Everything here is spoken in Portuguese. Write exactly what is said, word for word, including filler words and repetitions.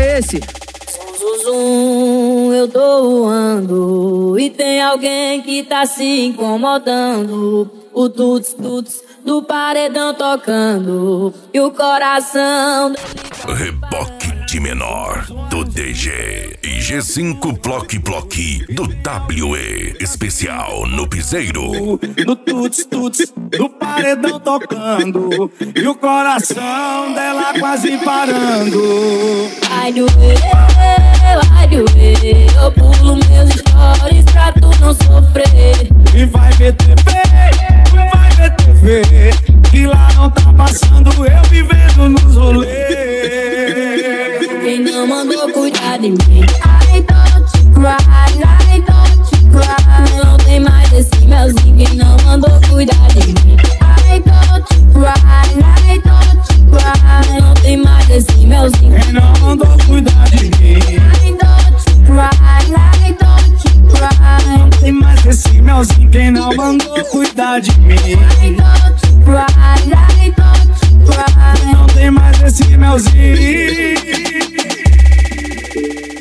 esse? Zum, zum, eu tô voando e tem alguém que tá se incomodando. O tuts, tuts do paredão tocando e o coração... Reboque de menor do D G e G cinco Plock Plock do W E. Especial no piseiro. No tuts, tuts do paredão tocando e o coração dela quase parando. Vai doer, vai doer, eu pulo meus stories pra tu não sofrer. E vai ver T V, vai ver T V, que lá não tá passando eu vivendo nos rolês. Quem não mandou cuidar de mim? I don't cry, I don't cry. Não tem mais esse melzinho. Quem não mandou cuidar de mim? I don't cry, I don't cry. Não tem mais esse melzinho. Quem não mandou cuidar de mim? I don't cry, I don't cry. Não tem mais esse melzinho. Quem não mandou cuidar de mim? I don't cry, I don't cry. Não tem mais esse melzinho.